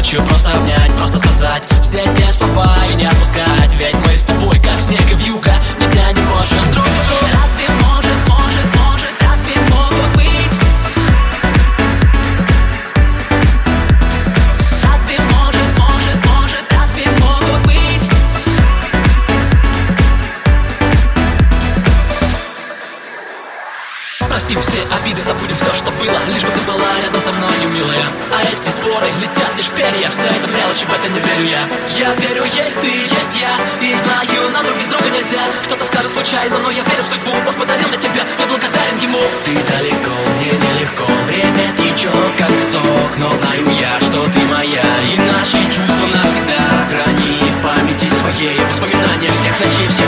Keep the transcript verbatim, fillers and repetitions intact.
хочу просто обнять, просто сказать все те слова и не отпускать. Ведь мы с тобой как снег и вьюга, ни дня не можем друг без друга. Разве может, может, может, разве могут быть? Разве может, может, может, разве могут быть? Простим все обиды, забудем все, что было, лишь бы ты была рядом со мною, милая. А эти споры летят лишь перья, все это мелочи, в это не верю я. Я верю, есть ты, есть я, и знаю, нам друг без друга нельзя. Кто-то скажет случайно, но я верю в судьбу. Бог подарил на тебя, я благодарен ему. Ты далеко, мне нелегко, время течет как сок, но знаю я, что ты моя, и наши чувства навсегда храни в памяти своей. Воспоминания всех ночей, всех